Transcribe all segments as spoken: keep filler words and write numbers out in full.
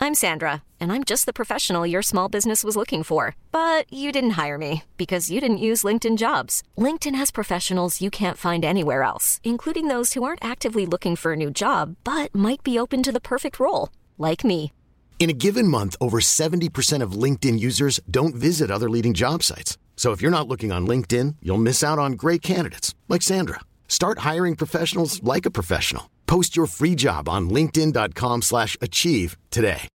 I'm Sandra, and I'm just the professional your small business was looking for. But you didn't hire me because you didn't use LinkedIn Jobs. LinkedIn has professionals you can't find anywhere else, including those who aren't actively looking for a new job, but might be open to the perfect role, like me. In a given month, over seventy percent of LinkedIn users don't visit other leading job sites. So if you're not looking on LinkedIn, you'll miss out on great candidates like Sandra. Start hiring professionals like a professional. Post your free job on linkedin.com slash achieve today.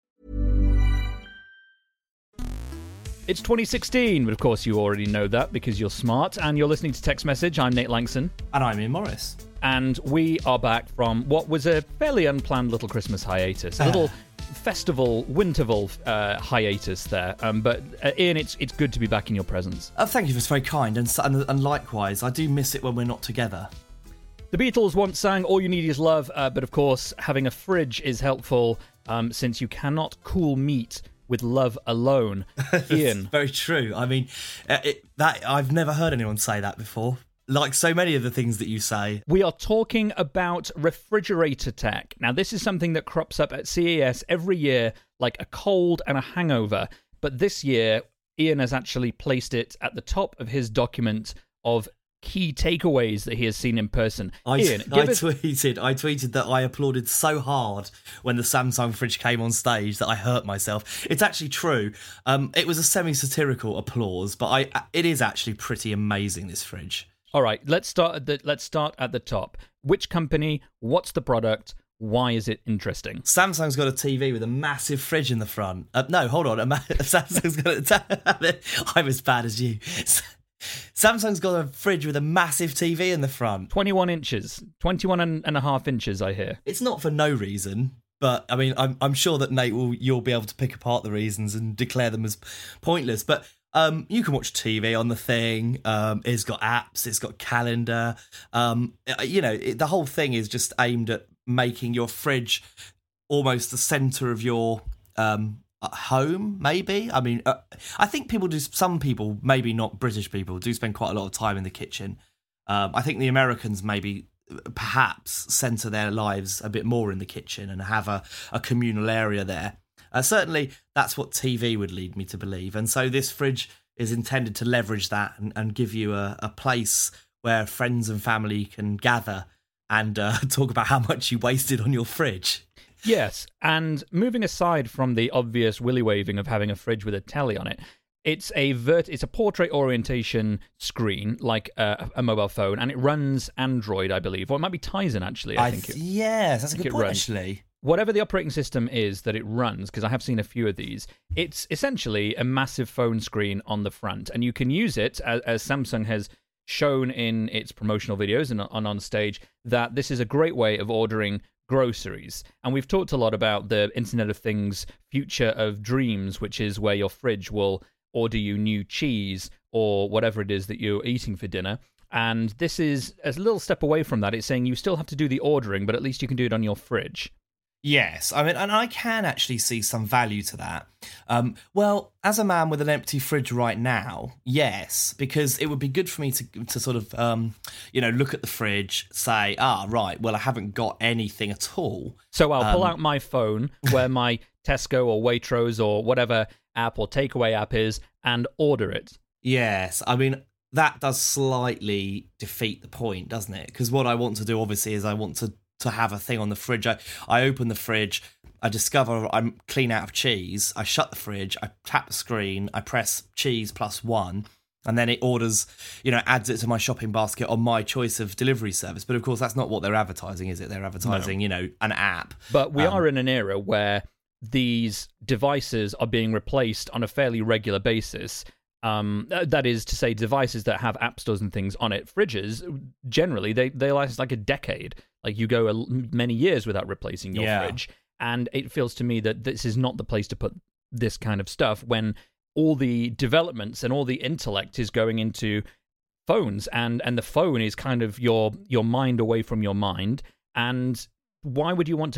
It's twenty sixteen, but of course you already know that because you're smart and you're listening to Text Message. I'm Nate Langson. And I'm Ian Morris. And we are back from what was a fairly unplanned little Christmas hiatus. A little festival, Winterval uh, hiatus there. Um, but uh, Ian, it's it's good to be back in your presence. Oh, thank you, that's very kind. And, and, and likewise, I do miss it when we're not together. The Beatles once sang All You Need Is Love, uh, but of course having a fridge is helpful um, since you cannot cool meat with love alone. Ian. Very true. I mean, it, that I've never heard anyone say that before. Like so many of the things that you say. We are talking about refrigerator tech. Now, this is something that crops up at C E S every year, like a cold and a hangover. But this year, Ian has actually placed it at the top of his document of key takeaways that he has seen in person. I, Ian, I us- tweeted I tweeted that I applauded so hard when the Samsung fridge came on stage that I hurt myself. It's actually true. Um, it was a semi-satirical applause, but I it is actually pretty amazing, this fridge. All right, let's start at the let's start at the top. Which company? What's the product? Why is it interesting? Samsung's got a T V with a massive fridge in the front. Uh, no, hold on. A ma- Samsung's got a t- I'm as bad as you. Samsung's got a fridge with a massive T V in the front. twenty-one inches. twenty-one and a half inches, I hear. It's not for no reason. But, I mean, I'm, I'm sure that, Nate, will you'll be able to pick apart the reasons and declare them as pointless. But um, you can watch T V on the thing. Um, it's got apps. It's got calendar. Um, you know, it, the whole thing is just aimed at making your fridge almost the centre of your um, home, maybe. I mean, uh, I think people do, some people, maybe not British people, do spend quite a lot of time in the kitchen. Um, I think the Americans maybe perhaps centre their lives a bit more in the kitchen and have a, a communal area there. Uh, certainly, that's what T V would lead me to believe. And so this fridge is intended to leverage that and, and give you a, a place where friends and family can gather and uh, talk about how much you wasted on your fridge. Yes, and moving aside from the obvious willy waving of having a fridge with a telly on it, it's a vert- it's a portrait orientation screen, like a, a mobile phone, and it runs Android, I believe, or it might be Tizen actually. I, I think. th- It, yes, that's a good point. runs. Actually, whatever the operating system is that it runs, because I have seen a few of these, it's essentially a massive phone screen on the front, and you can use it as, as Samsung has shown in its promotional videos and on, on stage, that this is a great way of ordering groceries. And we've talked a lot about the Internet of Things future of dreams, which is where your fridge will order you new cheese or whatever it is that you're eating for dinner. And this is a little step away from that. It's saying you still have to do the ordering, but at least you can do it on your fridge. yes. I mean, and I can actually see some value to that. Um, well, as a man with an empty fridge right now, yes, because it would be good for me to to sort of, um, you know, look at the fridge, say, ah, right, well, I haven't got anything at all. So I'll pull Um, out my phone, where my Tesco or Waitrose or whatever app or takeaway app is, and order it. Yes, I mean, that does slightly defeat the point, doesn't it? Because what I want to do, obviously, is I want to, to have a thing on the fridge. I, I open the fridge, I discover I'm clean out of cheese, I shut the fridge, I tap the screen, I press cheese plus one, and then it orders, you know, adds it to my shopping basket on my choice of delivery service. But of course, that's not what they're advertising, is it? They're advertising, No. you know, an app. But we Um, are in an era where these devices are being replaced on a fairly regular basis. Um, that is to say, devices that have app stores and things on it. Fridges, generally, they, they last like a decade. Like, you go a, many years without replacing your Yeah. fridge. And it feels to me that this is not the place to put this kind of stuff when all the developments and all the intellect is going into phones, and, and the phone is kind of your your mind away from your mind. And why would you want to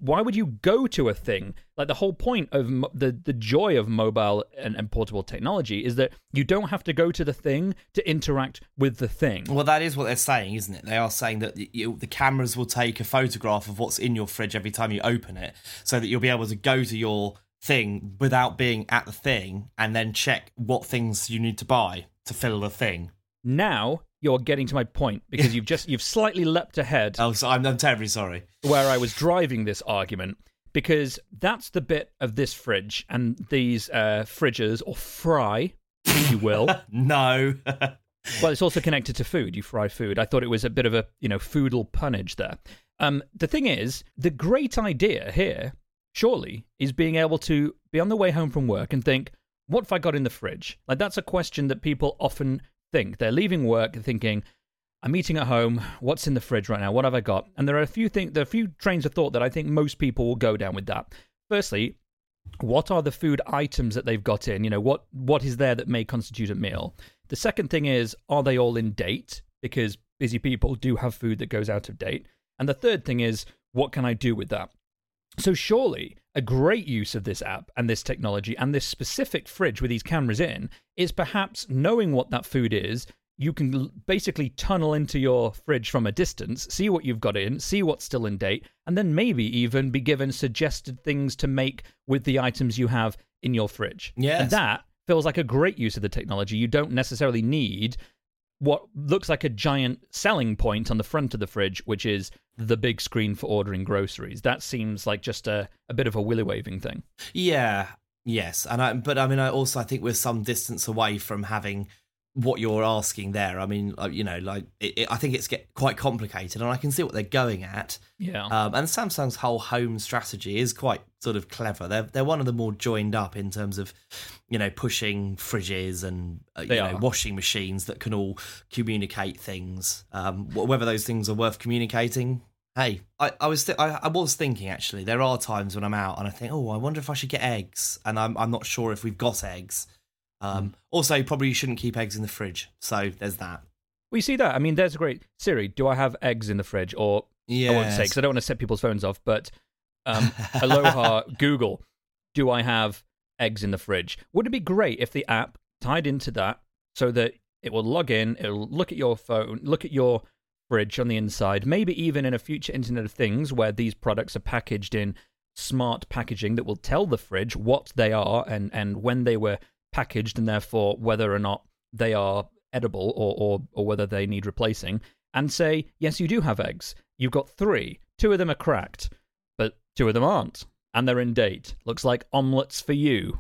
why would you go to a thing? Like, the whole point of mo- the the joy of mobile and, and portable technology is that you don't have to go to the thing to interact with the thing. Well, that is what they're saying, isn't it? They are saying that you, the cameras will take a photograph of what's in your fridge every time you open it, so that you'll be able to go to your thing without being at the thing and then check what things you need to buy to fill the thing. Now you're getting to my point, because you've just you've slightly leapt ahead. Oh, so I'm, I'm terribly sorry. Where I was driving this argument, because that's the bit of this fridge and these uh, fridges, or fry, if you will. No. Well, it's also connected to food. You fry food. I thought it was a bit of a, you know, foodal punnage there. Um, the thing is, the great idea here, surely, is being able to be on the way home from work and think, what have I got in the fridge? Like, that's a question that people often think. They're leaving work thinking, I'm eating at home, what's in the fridge right now? What have I got? And there are a few things, there are a few trains of thought that I think most people will go down with that. Firstly, what are the food items that they've got in? You know, what what is there that may constitute a meal? The second thing is, are they all in date? Because busy people do have food that goes out of date. And the third thing is, what can I do with that? So surely a great use of this app and this technology and this specific fridge with these cameras in is perhaps knowing what that food is. You can basically tunnel into your fridge from a distance, see what you've got in, see what's still in date, and then maybe even be given suggested things to make with the items you have in your fridge. Yes. And that feels like a great use of the technology. You don't necessarily need what looks like a giant selling point on the front of the fridge, which is the big screen for ordering groceries. That seems like just a, a bit of a willy-waving thing. Yeah, yes. and I, But I mean, I also I think we're some distance away from having what you're asking there. I mean, you know, like it, it, I think it's get quite complicated, and I can see what they're going at. Yeah. Um, and Samsung's whole home strategy is quite sort of clever. They're they're one of the more joined up in terms of, you know, pushing fridges and uh, you They know are. washing machines that can all communicate things. Um, wh- whether those things are worth communicating. Hey, I, I was th- I, I was thinking actually. There are times when I'm out and I think, oh, I wonder if I should get eggs, and I'm I'm not sure if we've got eggs. Um, mm. Also, probably you shouldn't keep eggs in the fridge. So there's that. Well, you see that? I mean, there's a great Siri. Do I have eggs in the fridge? Or yes. I won't say because I don't want to set people's phones off. But um, Aloha, Google. Do I have eggs in the fridge? Would it be great if the app tied into that so that it will log in, it'll look at your phone, look at your fridge on the inside, maybe even in a future Internet of Things where these products are packaged in smart packaging that will tell the fridge what they are and, and when they were packaged, and therefore whether or not they are edible or, or or whether they need replacing, and say, yes, you do have eggs. You've got three. Two of them are cracked, but two of them aren't, and they're in date. Looks like omelettes for you.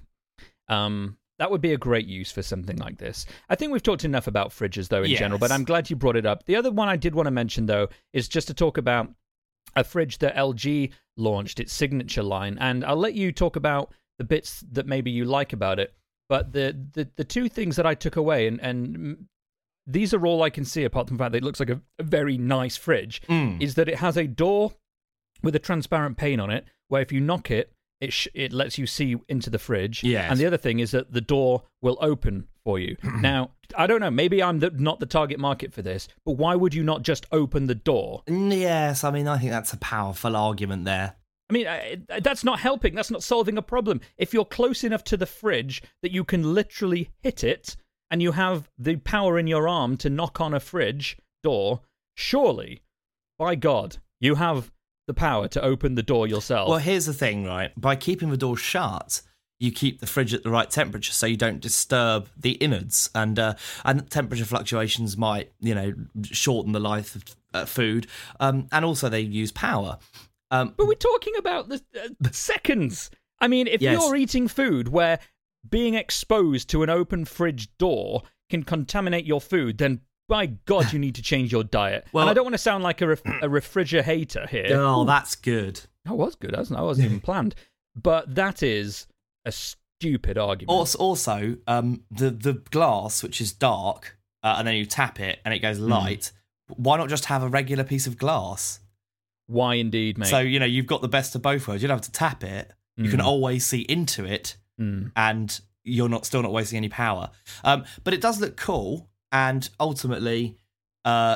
Um, that would be a great use for something like this. I think we've talked enough about fridges, though, in yes. general, but I'm glad you brought it up. The other one I did want to mention, though, is just to talk about a fridge that L G launched, its signature line, and I'll let you talk about the bits that maybe you like about it. But the, the, the two things that I took away, and, and these are all I can see apart from the fact that it looks like a, a very nice fridge, mm. is that it has a door with a transparent pane on it, where if you knock it, it sh- it lets you see into the fridge. Yes. And the other thing is that the door will open for you. Now, I don't know, maybe I'm the, not the target market for this, but why would you not just open the door? Yes, I mean, I think that's a powerful argument there. I mean, uh, that's not helping. That's not solving a problem. If you're close enough to the fridge that you can literally hit it and you have the power in your arm to knock on a fridge door, surely, by God, you have the power to open the door yourself. Well, here's the thing, right? By keeping the door shut, you keep the fridge at the right temperature so you don't disturb the innards. And uh, and temperature fluctuations might, you know, shorten the life of uh, food. Um, and also they use power. Um, but we're talking about the uh, seconds. I mean, if yes. you're eating food where being exposed to an open fridge door can contaminate your food, then by God, you need to change your diet. Well, and I don't want to sound like a, ref- a refrigerator here. Oh, that's good. That was good. That wasn't even planned. But that is a stupid argument. Also, also um, the, the glass, which is dark, uh, and then you tap it and it goes light, mm. why not just have a regular piece of glass? Why indeed, mate? So, you know, you've got the best of both worlds. You don't have to tap it. You mm. can always see into it, mm. and you're not still not wasting any power. Um, but it does look cool, and ultimately, uh,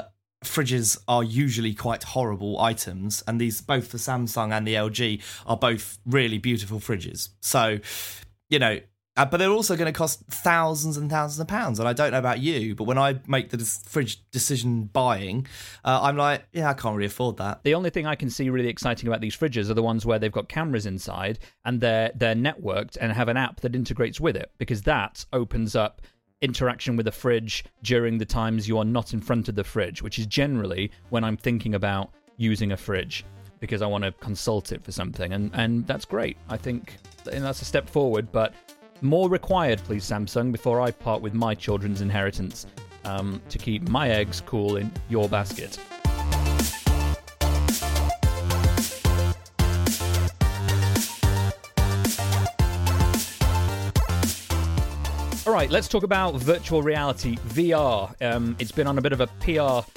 fridges are usually quite horrible items, and these, both the Samsung and the L G, are both really beautiful fridges. So, you know, uh, but they're also going to cost thousands and thousands of pounds. And I don't know about you, but when I make the dis- fridge decision buying, uh, I'm like, yeah, I can't really afford that. The only thing I can see really exciting about these fridges are the ones where they've got cameras inside and they're they're networked and have an app that integrates with it, because that opens up interaction with the fridge during the times you are not in front of the fridge, which is generally when I'm thinking about using a fridge, because I want to consult it for something, and and that's great. I think that's a step forward, but more required, please, Samsung, before I part with my children's inheritance, um, to keep my eggs cool in your basket. All right, let's talk about virtual reality, V R. Um, it's been on a bit of a P R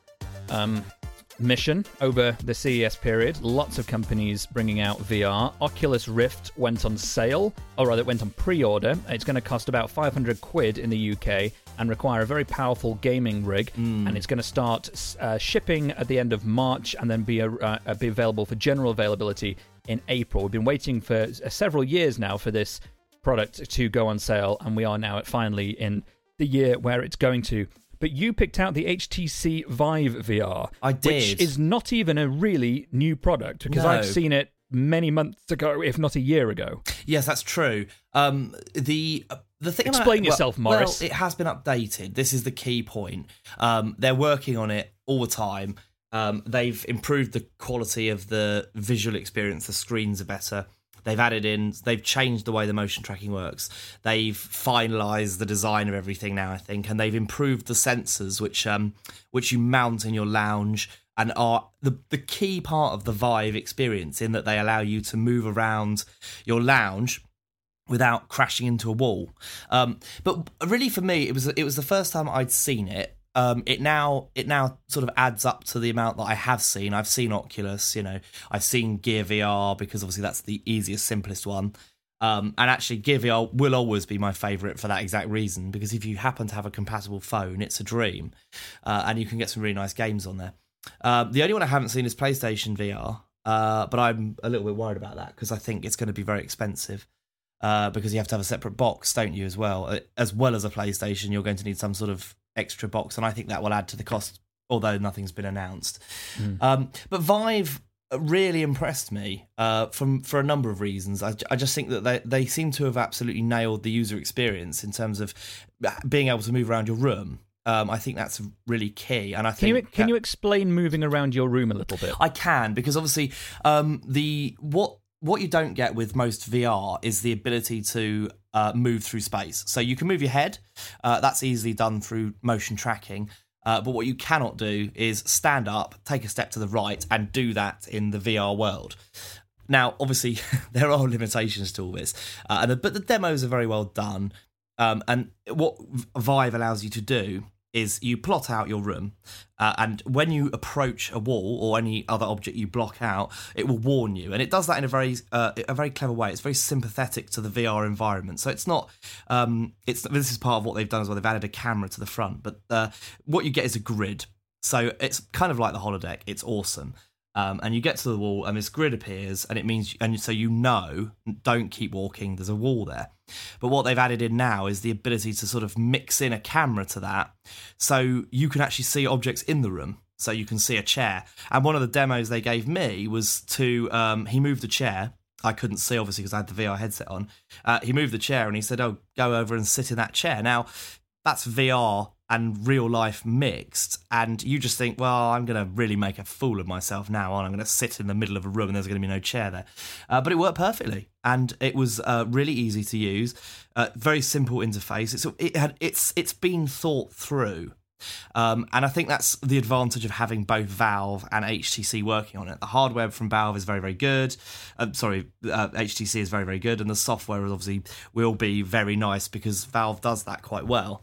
um, mission over the C E S period. Lots of companies bringing out V R. Oculus Rift went on sale, or rather it went on pre-order. It's going to cost about five hundred quid in the U K and require a very powerful gaming rig. Mm. And it's going to start uh, shipping at the end of March and then be, a, uh, be available for general availability in April. We've been waiting for uh, several years now for this product to go on sale, and we are now at finally in the year where it's going to. But you picked out the H T C Vive V R. I did. Which is not even a really new product, because No. I've seen it many months ago, if not a year ago. Yes, that's true. Um, the the thing Explain about, yourself, well, Morris. Well, it has been updated. This is the key point. Um, they're working on it all the time. Um, they've improved the quality of the visual experience. The screens are better. They've added in, they've changed the way the motion tracking works. They've finalised the design of everything now, I think, and they've improved the sensors which um which you mount in your lounge, and are the the key part of the Vive experience, in that they allow you to move around your lounge without crashing into a wall. Um, but really, for me, it was it was the first time I'd seen it. Um, it now it now sort of adds up to the amount that I have seen. I've seen Oculus, you know, I've seen Gear V R, because obviously that's the easiest, simplest one. Um, and actually, Gear V R will always be my favourite for that exact reason, because if you happen to have a compatible phone, it's a dream, uh, and you can get some really nice games on there. Uh, the only one I haven't seen is PlayStation V R, uh, but I'm a little bit worried about that, because I think it's going to be very expensive. Uh, because you have to have a separate box, don't you, as well? As well as a PlayStation, you're going to need some sort of extra box, and I think that will add to the cost, although nothing's been announced. Mm. Um, but Vive really impressed me uh, from for a number of reasons. I, I just think that they, they seem to have absolutely nailed the user experience in terms of being able to move around your room. Um, I think that's really key. And I think can you can you explain moving around your room a little bit? I can, because obviously um, the what. What you don't get with most V R is the ability to uh, move through space. So you can move your head. Uh, that's easily done through motion tracking. Uh, but what you cannot do is stand up, take a step to the right, and do that in the V R world. Now, obviously, there are limitations to all this, uh, and the, but the demos are very well done. Um, and what Vive allows you to do is you plot out your room, uh, and when you approach a wall or any other object you block out, it will warn you, and it does that in a very uh, a very clever way. It's very sympathetic to the V R environment, so it's not. Um, it's this is part of what they've done as well. They've added a camera to the front, but uh, what you get is a grid. So it's kind of like the holodeck. It's awesome. Um, and you get to the wall, and this grid appears, and it means, and so you know, don't keep walking. There's a wall there. But what they've added in now is the ability to sort of mix in a camera to that, so you can actually see objects in the room. So you can see a chair. And one of the demos they gave me was to um, he moved the chair. I couldn't see, obviously, because I had the V R headset on. Uh, he moved the chair, and he said, "Oh, go over and sit in that chair." Now, that's V R and real life mixed, and you just think, well, I'm going to really make a fool of myself now, aren't I? I'm going to sit in the middle of a room and there's going to be no chair there. Uh, but it worked perfectly, and it was uh, really easy to use, uh, very simple interface. It's it had it's it's been thought through, um, and I think that's the advantage of having both Valve and H T C working on it. The hardware from Valve is very, very good. Uh, sorry, uh, H T C is very, very good, and the software obviously will be very nice because Valve does that quite well.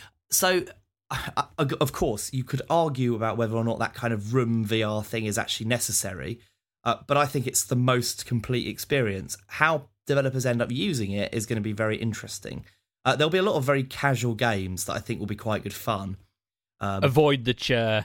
So, of course, you could argue about whether or not that kind of room V R thing is actually necessary, uh, but I think it's the most complete experience. How developers end up using it is going to be very interesting. Uh, there'll be a lot of very casual games that I think will be quite good fun. Um, Avoid the chair.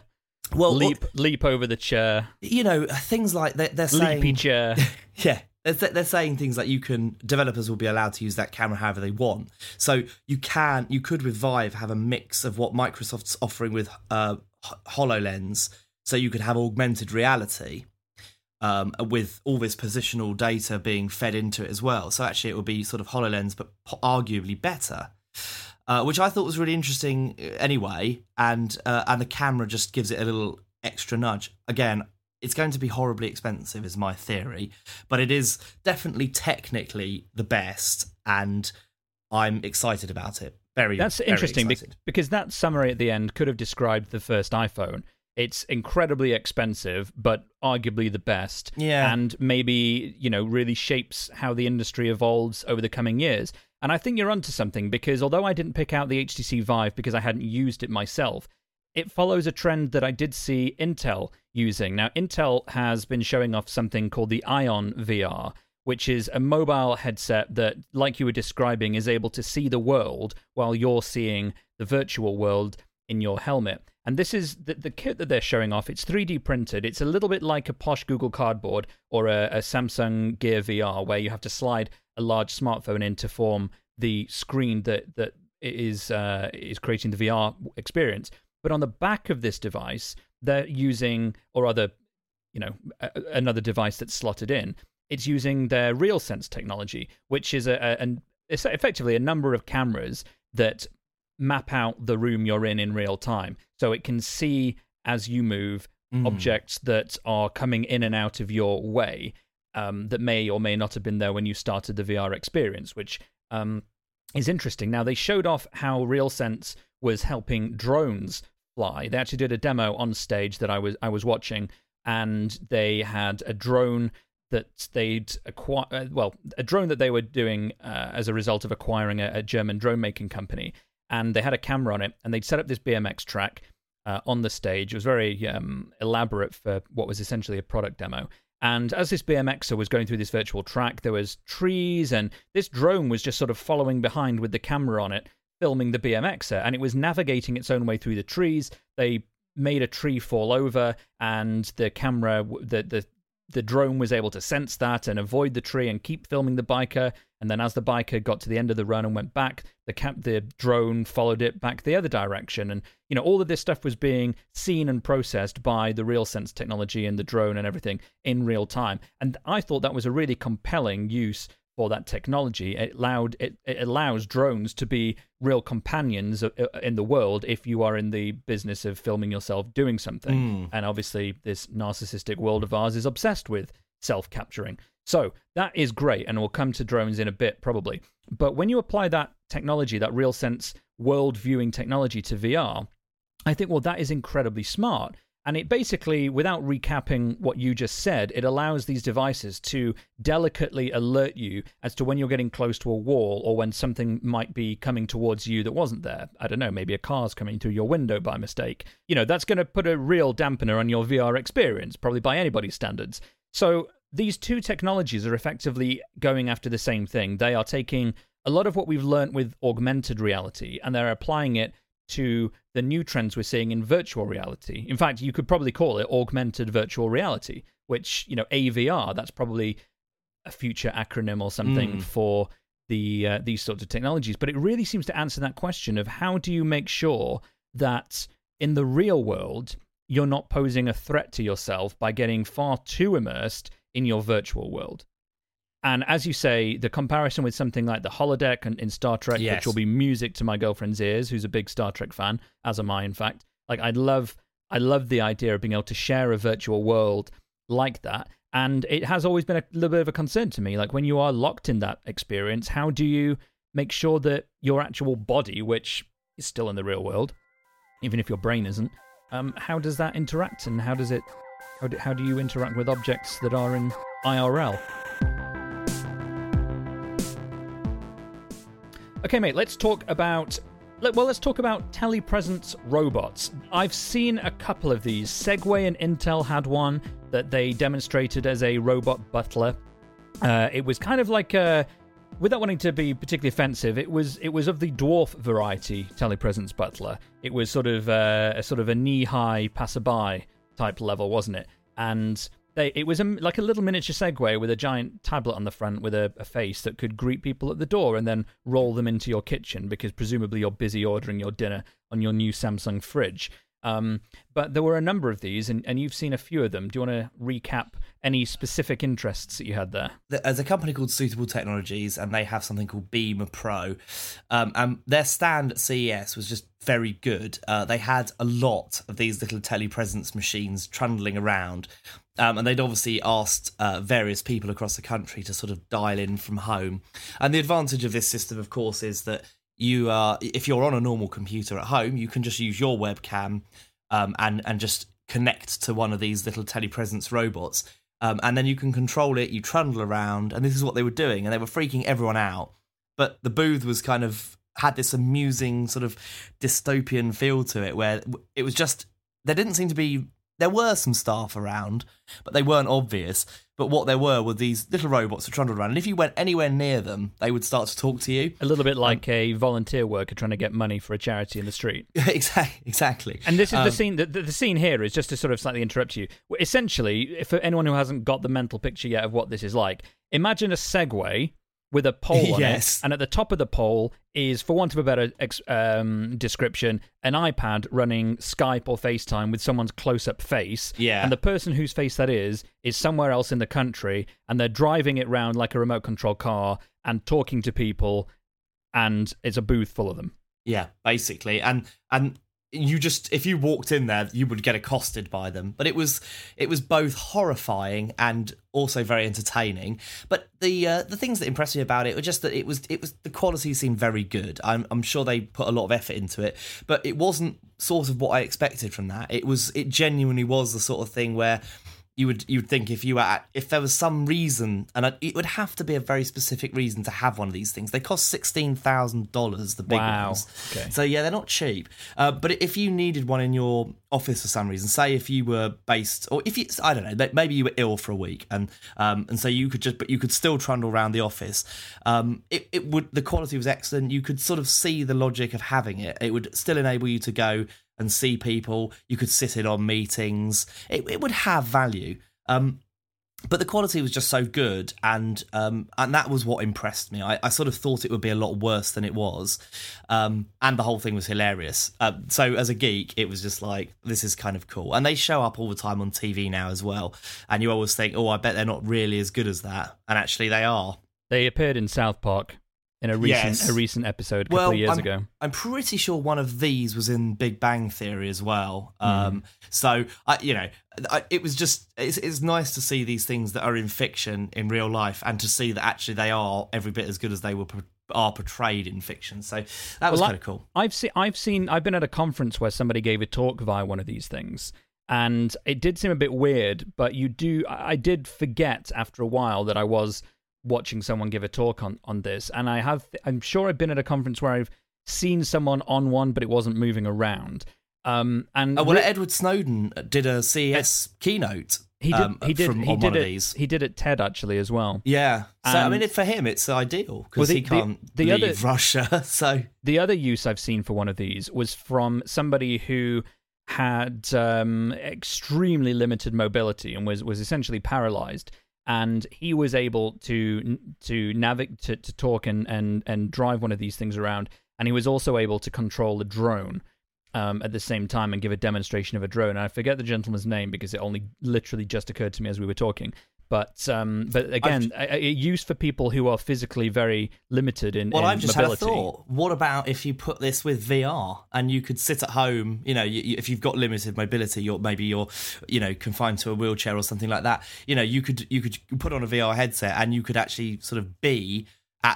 Well, leap well, leap over the chair. You know, things like they're, they're saying... Leapy chair. Yeah. They're, they're saying things like you can... Developers will be allowed to use that camera however they want. So you can... You could, with Vive, have a mix of what Microsoft's offering with uh, HoloLens. So you could have augmented reality um, with all this positional data being fed into it as well. So actually it would be sort of HoloLens, but arguably better. Uh, which I thought was really interesting anyway, and uh, and the camera just gives it a little extra nudge. Again, it's going to be horribly expensive, is my theory, but it is definitely technically the best, and I'm excited about it. Very, That's very interesting excited. Because that summary at the end could have described the first iPhone. It's incredibly expensive, but arguably the best. Yeah. And maybe, you know, really shapes how the industry evolves over the coming years. And I think you're onto something, because although I didn't pick out the H T C Vive because I hadn't used it myself, it follows a trend that I did see Intel using. Now, Intel has been showing off something called the Ion V R, which is a mobile headset that, like you were describing, is able to see the world while you're seeing the virtual world in your helmet. And this is the, the kit that they're showing off. It's three D printed. It's a little bit like a posh Google Cardboard or a, a Samsung Gear V R, where you have to slide a large smartphone in to form the screen that that is uh, is creating the V R experience. But on the back of this device, they're using, or rather, you know, a, another device that's slotted in. It's using their RealSense technology, which is a, a an it's effectively a number of cameras that map out the room you're in in real time, so it can see as you move mm. objects that are coming in and out of your way, um, that may or may not have been there when you started the V R experience, which um, is interesting. Now, they showed off how RealSense was helping drones fly. They actually did a demo on stage that I was I was watching, and they had a drone that they'd acquired, well, a drone that they were doing uh, as a result of acquiring a, a German drone making company. And they had a camera on it, and they'd set up this B M X track uh, on the stage. It was very um, elaborate for what was essentially a product demo. And as this B M Xer was going through this virtual track, there was trees, and this drone was just sort of following behind with the camera on it, filming the B M Xer, and it was navigating its own way through the trees. They made a tree fall over, and the camera, the the the drone was able to sense that and avoid the tree and keep filming the biker. And then as the biker got to the end of the run and went back, the cap- the drone followed it back the other direction. And, you know, all of this stuff was being seen and processed by the RealSense technology and the drone and everything in real time. And I thought that was a really compelling use for that technology. It allowed it, it allows drones to be real companions in the world if you are in the business of filming yourself doing something. Mm. And obviously, this narcissistic world of ours is obsessed with self-capturing. So that is great, and we'll come to drones in a bit probably. But when you apply that technology, that RealSense world viewing technology to V R, I think, well, that is incredibly smart. And it basically, without recapping what you just said, it allows these devices to delicately alert you as to when you're getting close to a wall or when something might be coming towards you that wasn't there. I don't know, maybe a car's coming through your window by mistake. You know, that's going to put a real dampener on your V R experience, probably by anybody's standards. So these two technologies are effectively going after the same thing. They are taking a lot of what we've learned with augmented reality, and they're applying it to the new trends we're seeing in virtual reality. In fact, you could probably call it augmented virtual reality, which, you know, A V R, that's probably a future acronym or something mm. for the uh, these sorts of technologies. But it really seems to answer that question of how do you make sure that in the real world, you're not posing a threat to yourself by getting far too immersed in your virtual world. And as you say, the comparison with something like the holodeck in, in Star Trek, yes. which will be music to my girlfriend's ears, who's a big Star Trek fan, as am I, in fact. Like, I love, I love the idea of being able to share a virtual world like that. And it has always been a little bit of a concern to me. Like, when you are locked in that experience, how do you make sure that your actual body, which is still in the real world, even if your brain isn't, um, how does that interact? And how does it, how do, how do you interact with objects that are in I R L? Okay, mate, let's talk about, well, let's talk about telepresence robots. I've seen a couple of these. Segway and Intel had one that they demonstrated as a robot butler. Uh, it was kind of like a without wanting to be particularly offensive, it was it was of the dwarf variety telepresence butler. It was sort of uh, a sort of a knee-high passerby type level, wasn't it? And they, it was a, like a little miniature Segway with a giant tablet on the front with a, a face that could greet people at the door and then roll them into your kitchen because presumably you're busy ordering your dinner on your new Samsung fridge. Um, but there were a number of these, and, and you've seen a few of them. Do you want to recap any specific interests that you had there? There's a company called Suitable Technologies, and they have something called Beamer Pro. Um, and their stand at C E S was just very good. Uh, they had a lot of these little telepresence machines trundling around. Um, and they'd obviously asked uh, various people across the country to sort of dial in from home. And the advantage of this system, of course, is that you are, if you're on a normal computer at home, you can just use your webcam um, and, and just connect to one of these little telepresence robots. Um, and then you can control it, you trundle around, and this is what they were doing, and they were freaking everyone out. But the booth was kind of, had this amusing sort of dystopian feel to it, where it was just, there didn't seem to be, there were some staff around, but they weren't obvious. But what there were were these little robots that trundled around, and if you went anywhere near them, they would start to talk to you. A little bit like um, a volunteer worker trying to get money for a charity in the street. Exactly. Exactly. And this is um, the scene. The, the scene here is just to sort of slightly interrupt you. Essentially, for anyone who hasn't got the mental picture yet of what this is like, imagine a Segway with a pole on yes. it, and at the top of the pole is, for want of a better ex- um, description, an iPad running Skype or FaceTime with someone's close-up face. Yeah. And the person whose face that is is somewhere else in the country, and they're driving it round like a remote control car and talking to people, and it's a booth full of them. Yeah, basically, and and. You just, if you walked in there, you would get accosted by them. But it was, it was both horrifying and also very entertaining. But the uh, the things that impressed me about it were just that it was, it was the quality seemed very good. I'm I'm sure they put a lot of effort into it, but it wasn't sort of what I expected from that. It was, it genuinely was the sort of thing where you would you would think if you were at, if there was some reason, and it would have to be a very specific reason to have one of these things. They cost sixteen thousand dollars, the big wow. ones. Okay. So yeah, they're not cheap. Uh, but if you needed one in your office for some reason, say if you were based, or if you, I don't know, maybe you were ill for a week, and um, and so you could just, but you could still trundle around the office. Um, it it would, the quality was excellent. You could sort of see the logic of having it. It would still enable you to go and see people. You could sit in on meetings. It it would have value. Um, but the quality was just so good, and um, and that was what impressed me. I, I sort of thought it would be a lot worse than it was, um, and the whole thing was hilarious. Uh, so as a geek, it was just like, this is kind of cool. And they show up all the time on T V now as well, and you always think, oh, I bet they're not really as good as that, and actually they are. They appeared in South Park in a recent yes. a recent episode a couple well, of years I'm, ago. I'm pretty sure one of these was in Big Bang Theory as well. Mm. Um, so, I, you know, I, it was just, it's, it's nice to see these things that are in fiction in real life, and to see that actually they are every bit as good as they were are portrayed in fiction. So that was well, kind of cool. I've seen, I've seen, I've been at a conference where somebody gave a talk via one of these things, and it did seem a bit weird, but you do, I did forget after a while that I was watching someone give a talk on, on this, and I have, I'm sure I've been at a conference where I've seen someone on one, but it wasn't moving around. Um, and oh, well, re- Edward Snowden did a C E S uh, keynote. He did. Um, he did. From, he on did one it. Of these. He did it TED actually as well. Yeah. So and, I mean, it, for him, it's ideal because well, the, he can't the, the leave other, Russia. So the other use I've seen for one of these was from somebody who had um, extremely limited mobility and was was essentially paralyzed. And he was able to to navigate, to, to talk and, and, and drive one of these things around. And he was also able to control a drone um, at the same time and give a demonstration of a drone. And I forget the gentleman's name because it only literally just occurred to me as we were talking. But um, but again, a, a use for people who are physically very limited in, well, in I've just mobility. had a thought. What about if you put this with V R and you could sit at home? You know, you, you, if you've got limited mobility, you're maybe you're, you know, confined to a wheelchair or something like that. You know, you could you could put on a V R headset and you could actually sort of be at the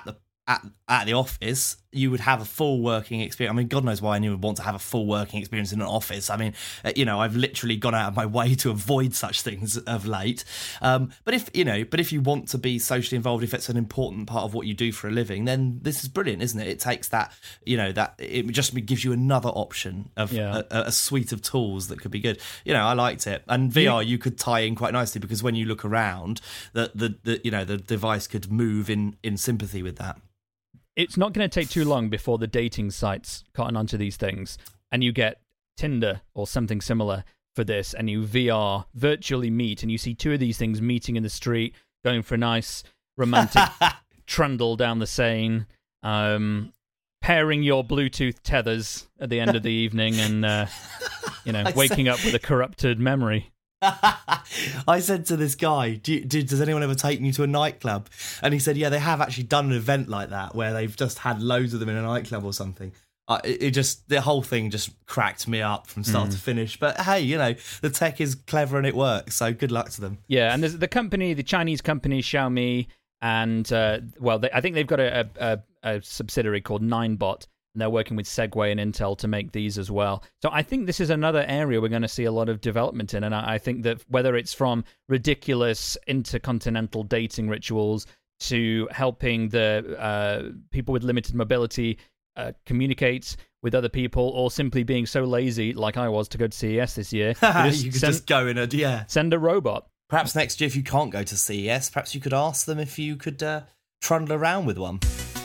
at at the office, you would have a full working experience. I mean, God knows why anyone would want to have a full working experience in an office. I mean, you know, I've literally gone out of my way to avoid such things of late. Um, but if, you know, but if you want to be socially involved, if it's an important part of what you do for a living, then this is brilliant, isn't it? It takes that, you know, that it just gives you another option of yeah. a, a suite of tools that could be good. You know, I liked it. And V R, you could tie in quite nicely because when you look around, the, the, the you know, the device could move in, in sympathy with that. It's not going to take too long before the dating sites cotton onto these things, and you get Tinder or something similar for this, and you V R virtually meet, and you see two of these things meeting in the street, going for a nice romantic trundle down the Seine, um, pairing your Bluetooth tethers at the end of the evening, and uh, you know, waking up with a corrupted memory. I said to this guy, do you, do, does anyone ever take you to a nightclub? And he said, yeah, they have actually done an event like that where they've just had loads of them in a nightclub or something. Uh, it, it just, the whole thing just cracked me up from start mm. to finish. But hey, you know, the tech is clever and it works, so good luck to them. Yeah, and there's the company, the Chinese company Xiaomi, and uh, well, they, I think they've got a, a, a subsidiary called Ninebot. And they're working with Segway and Intel to make these as well. So I think this is another area we're going to see a lot of development in. And I, I think that whether it's from ridiculous intercontinental dating rituals to helping the uh, people with limited mobility uh, communicate with other people, or simply being so lazy, like I was, to go to C E S this year, you, just you could send, just go in a yeah. send a robot. Perhaps next year, if you can't go to C E S, perhaps you could ask them if you could uh, trundle around with one.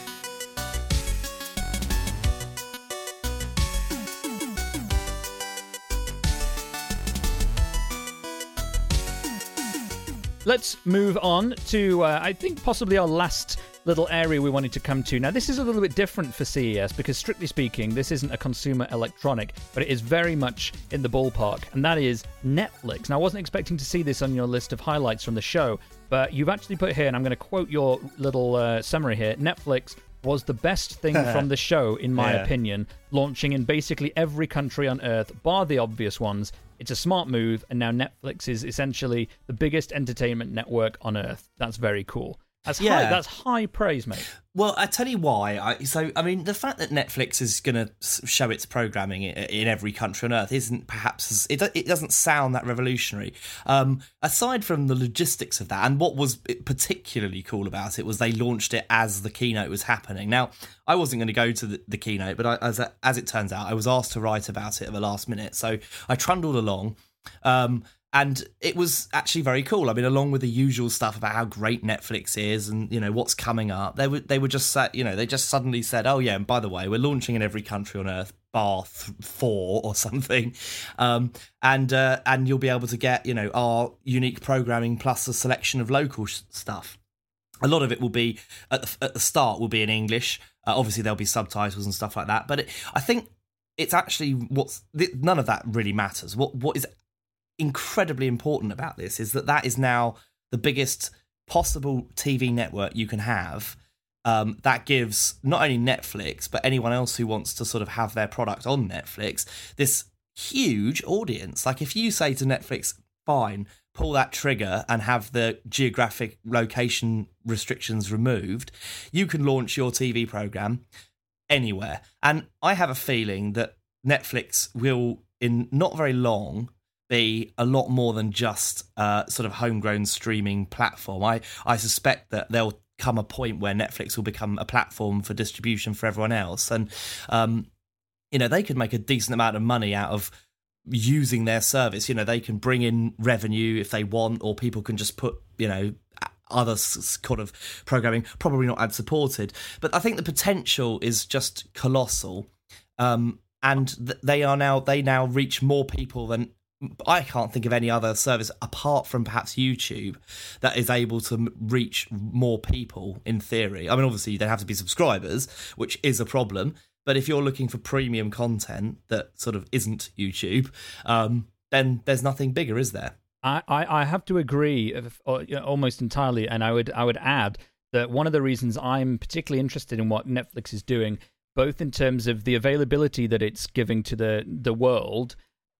Let's move on to, uh, I think, possibly our last little area we wanted to come to. Now, this is a little bit different for C E S because, strictly speaking, this isn't a consumer electronic, but it is very much in the ballpark, and that is Netflix. Now, I wasn't expecting to see this on your list of highlights from the show, but you've actually put here, and I'm going to quote your little uh, summary here, Netflix was the best thing from the show, in my yeah. opinion, launching in basically every country on Earth, bar the obvious ones. It's a smart move, and now Netflix is essentially the biggest entertainment network on Earth. That's very cool. That's yeah. high, that's high praise, mate. Well, I tell you why. I, so, I mean, the fact that Netflix is going to show its programming in, in every country on Earth isn't perhaps as, it, it doesn't sound that revolutionary. Um, aside from the logistics of that, and what was particularly cool about it was they launched it as the keynote was happening. Now, I wasn't going to go to the, the keynote, but I, as as it turns out, I was asked to write about it at the last minute, so I trundled along. Um, And it was actually very cool. I mean, along with the usual stuff about how great Netflix is and, you know, what's coming up, they were they were just, you know, they just suddenly said, oh, yeah, and by the way, we're launching in every country on Earth, bar th- four or something. Um, and uh, and you'll be able to get, you know, our unique programming plus a selection of local sh- stuff. A lot of it will be, at the, at the start, will be in English. Uh, obviously, there'll be subtitles and stuff like that. But it, I think it's actually what's, none of that really matters. What What is incredibly important about this is that that is now the biggest possible T V network you can have. Um, that gives not only Netflix, but anyone else who wants to sort of have their product on Netflix, this huge audience. Like if you say to Netflix, fine, pull that trigger and have the geographic location restrictions removed, you can launch your T V program anywhere. And I have a feeling that Netflix will, in not very long, be a lot more than just uh, sort of homegrown streaming platform. I, I suspect that there'll come a point where Netflix will become a platform for distribution for everyone else. And, um, you know, they could make a decent amount of money out of using their service. You know, they can bring in revenue if they want, or people can just put, you know, other kind of programming, probably not ad supported. But I think the potential is just colossal. Um, and th- they are now, they now reach more people than, I can't think of any other service apart from perhaps YouTube that is able to reach more people in theory. I mean, obviously they have to be subscribers, which is a problem. But if you're looking for premium content that sort of isn't YouTube, um, then there's nothing bigger, is there? I, I, I have to agree almost entirely. And I would I would add that one of the reasons I'm particularly interested in what Netflix is doing, both in terms of the availability that it's giving to the, the world,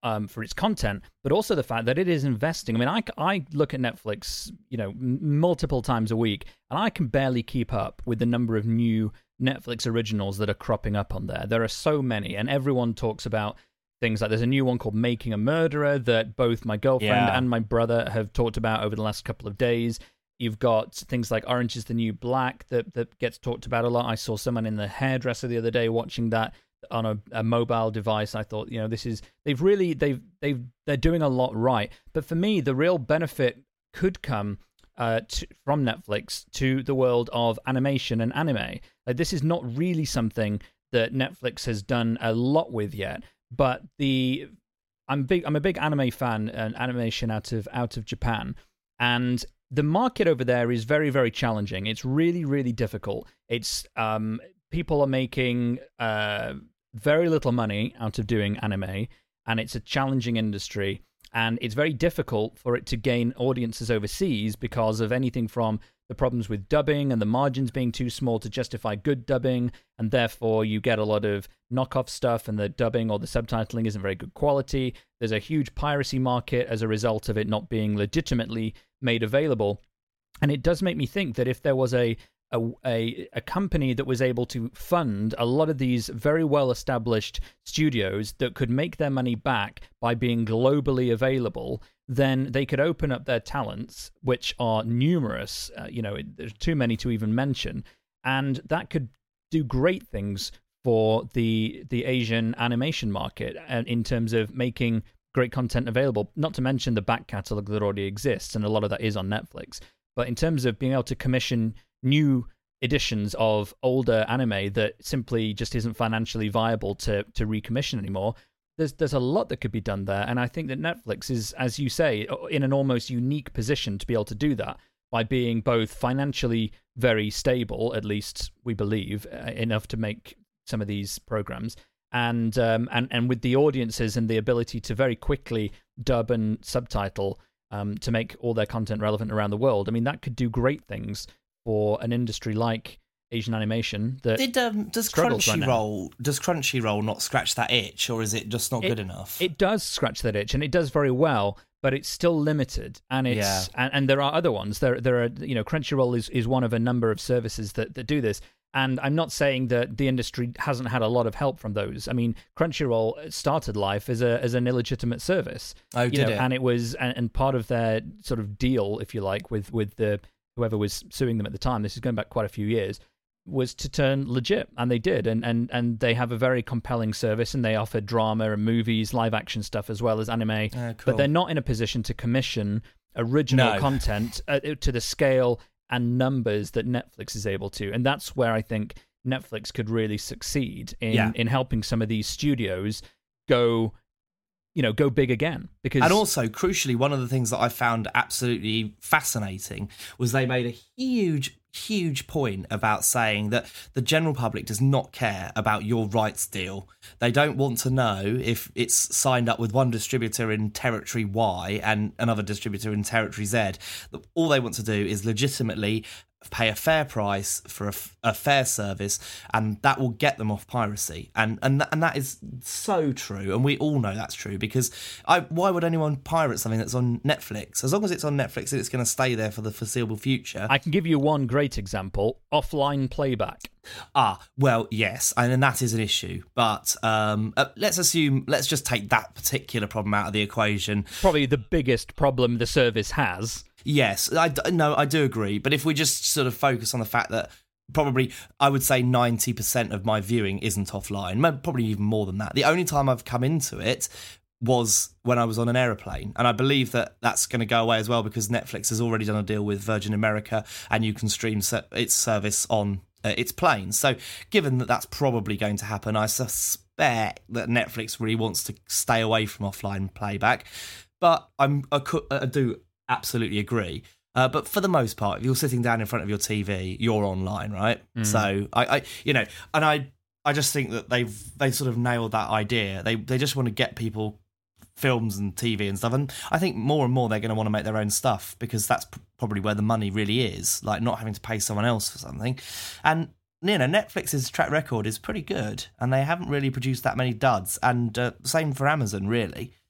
um, for its content, but also the fact that it is investing. I mean, I, I look at Netflix, you know, m- multiple times a week, and I can barely keep up with the number of new Netflix originals that are cropping up on there. There are so many, and everyone talks about things like there's a new one called Making a Murderer that both my girlfriend Yeah. and my brother have talked about over the last couple of days. You've got things like Orange is the New Black that, that gets talked about a lot. I saw someone in the hairdresser the other day watching that on a, a mobile device. I thought, you know, this is they've really they've they've they're doing a lot right. But for me, the real benefit could come uh, to, from Netflix to the world of animation and anime. Like, this is not really something that Netflix has done a lot with yet. But the I'm big I'm a big anime fan and animation out of out of Japan, and the market over there is very, very challenging. It's really, really difficult. It's um people are making uh very little money out of doing anime, and it's a challenging industry, and it's very difficult for it to gain audiences overseas because of anything from the problems with dubbing and the margins being too small to justify good dubbing, and therefore you get a lot of knockoff stuff, and the dubbing or the subtitling isn't very good quality. There's a huge piracy market as a result of it not being legitimately made available. And it does make me think that if there was a A, a, a company that was able to fund a lot of these very well-established studios that could make their money back by being globally available, then they could open up their talents, which are numerous. Uh, you know, it, there's too many to even mention, and that could do great things for the the Asian animation market, and in terms of making great content available. Not to mention the back catalog that already exists, and a lot of that is on Netflix. But in terms of being able to commission new editions of older anime that simply just isn't financially viable to to recommission anymore, there's there's a lot that could be done there. And I think that Netflix is, as you say, in an almost unique position to be able to do that by being both financially very stable, at least we believe, uh, enough to make some of these programs, and um and and with the audiences and the ability to very quickly dub and subtitle um to make all their content relevant around the world. I mean, that could do great things for an industry like Asian animation that Did um, does struggles right now. Crunchyroll does Crunchyroll not scratch that itch, or is it just not It- good enough? It does scratch that itch, and it does very well, but it's still limited. And it's Yeah. and, and there are other ones. There there are you know Crunchyroll is, is one of a number of services that, that do this. And I'm not saying that the industry hasn't had a lot of help from those. I mean, Crunchyroll started life as a as an illegitimate service. Oh, you did know, it? And it was and, and part of their sort of deal, if you like, with with the whoever was suing them at the time. This is going back quite a few years. Was to turn legit, and they did, and, and and they have a very compelling service, and they offer drama and movies, live action stuff, as well as anime. Oh, cool. But they're not in a position to commission original No. content uh, to the scale and numbers that Netflix is able to, and that's where I think Netflix could really succeed in Yeah. in helping some of these studios go, you know, go big again. Because And also, crucially, one of the things that I found absolutely fascinating was they made a huge, huge point about saying that the general public does not care about your rights deal. They don't want to know if it's signed up with one distributor in territory Y and another distributor in territory Z. All they want to do is legitimately pay a fair price for a, f- a fair service, and that will get them off piracy. And and th- and that is so true, and we all know that's true, because I, why would anyone pirate something that's on Netflix? As long as it's on Netflix and it's going to stay there for the foreseeable future. I can give you one great example: offline playback. Ah, well, yes, and that is an issue. But um, uh, let's assume, let's just take that particular problem out of the equation. Probably the biggest problem the service has. Yes, I d- no, I do agree. But if we just sort of focus on the fact that probably, I would say ninety percent of my viewing isn't offline, mo- probably even more than that. The only time I've come into it was when I was on an aeroplane. And I believe that that's going to go away as well, because Netflix has already done a deal with Virgin America, and you can stream se- its service on uh, its planes. So given that that's probably going to happen, I suspect that Netflix really wants to stay away from offline playback. But I'm, I, could, I do absolutely agree. Uh, but for the most part, if you're sitting down in front of your T V, you're online, right? Mm. So I, I, you know, and I, I just think that they've they sort of nailed that idea. They they just want to get people films and T V and stuff, and I think more and more they're going to want to make their own stuff, because that's p- probably where the money really is, like not having to pay someone else for something. And you know, Netflix's track record is pretty good, and they haven't really produced that many duds. And uh, same for Amazon, really.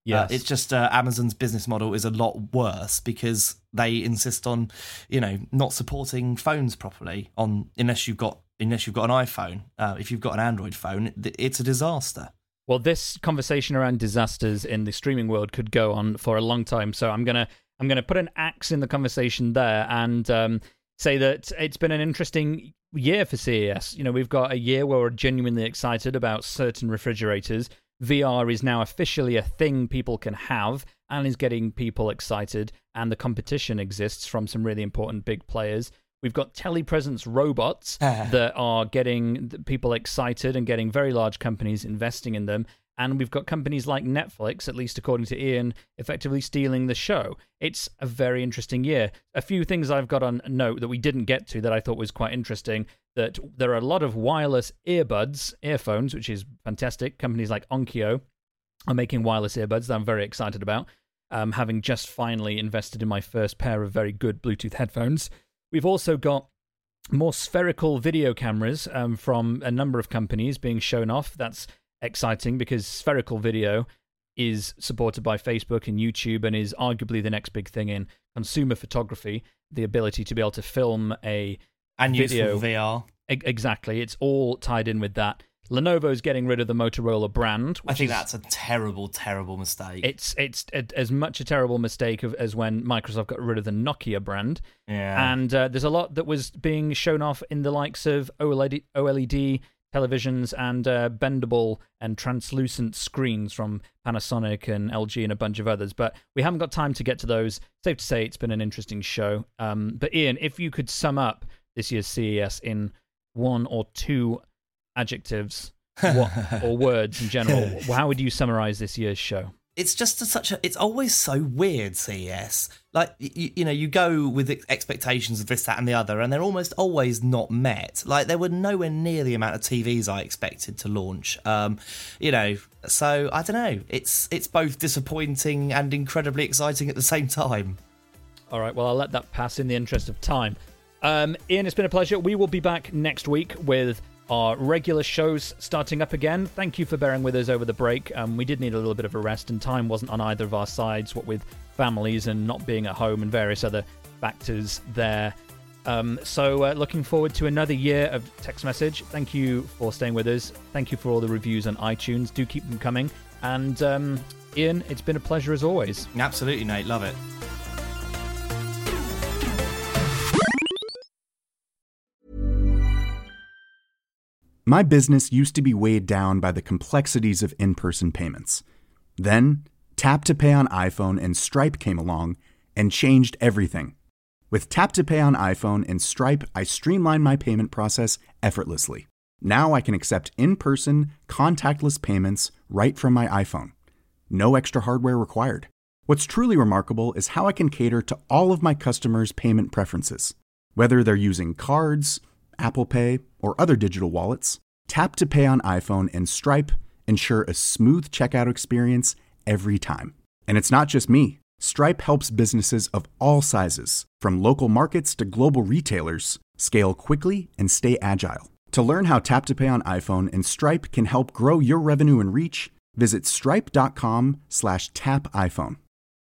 Yes. Uh, it's just uh, Amazon's business model is a lot worse because they insist on, you know, not supporting phones properly on unless you've got unless you've got an iPhone. Uh, if you've got an Android phone, it's a disaster. Well, this conversation around disasters in the streaming world could go on for a long time. So I'm gonna I'm gonna put an axe in the conversation there and um, say that it's been an interesting year for C E S. You know, we've got a year where we're genuinely excited about certain refrigerators. V R is now officially a thing people can have and is getting people excited, and the competition exists from some really important big players. We've got telepresence robots that are getting people excited and getting very large companies investing in them. And we've got companies like Netflix, at least according to Ian, effectively stealing the show. It's a very interesting year. A few things I've got on note that we didn't get to that I thought was quite interesting, that there are a lot of wireless earbuds, earphones, which is fantastic. Companies like Onkyo are making wireless earbuds that I'm very excited about, um, having just finally invested in my first pair of very good Bluetooth headphones. We've also got more spherical video cameras um, from a number of companies being shown off. That's exciting because spherical video is supported by Facebook and YouTube and is arguably the next big thing in consumer photography, the ability to be able to film a and video. Useful V R. E- exactly. It's all tied in with that. Lenovo's getting rid of the Motorola brand. I think is, that's a terrible, terrible mistake. It's it's a, as much a terrible mistake of, as when Microsoft got rid of the Nokia brand. Yeah. And uh, there's a lot that was being shown off in the likes of OLED, OLED televisions and uh, bendable and translucent screens from Panasonic and L G and a bunch of others. But we haven't got time to get to those. Safe to say it's been an interesting show. Um, but Ian, if you could sum up this year's C E S in one or two adjectives what, or words in general, how would you summarize this year's show? It's just a, such a. It's always so weird, C E S. Like you, you know, you go with expectations of this, that, and the other, and they're almost always not met. Like there were nowhere near the amount of T Vs I expected to launch. Um, you know, so I don't know. It's it's both disappointing and incredibly exciting at the same time. All right, well, I'll let that pass in the interest of time. Um, Ian, it's been a pleasure. We will be back next week with our regular shows starting up again. Thank you for bearing with us over the break. Um, we did need a little bit of a rest, and time wasn't on either of our sides, what with families and not being at home and various other factors there. Um, so uh, looking forward to another year of Text Message. Thank you for staying with us. Thank you for all the reviews on iTunes. Do keep them coming. And um, Ian, it's been a pleasure as always. Absolutely, Nate. Love it. My business used to be weighed down by the complexities of in-person payments. Then, Tap to Pay on iPhone and Stripe came along and changed everything. With Tap to Pay on iPhone and Stripe, I streamlined my payment process effortlessly. Now I can accept in-person, contactless payments right from my iPhone. No extra hardware required. What's truly remarkable is how I can cater to all of my customers' payment preferences. Whether they're using cards, Apple Pay, or other digital wallets, Tap to Pay on iPhone and Stripe ensure a smooth checkout experience every time. And it's not just me. Stripe helps businesses of all sizes, from local markets to global retailers, scale quickly and stay agile. To learn how Tap to Pay on iPhone and Stripe can help grow your revenue and reach, visit stripe.com slash tap iPhone.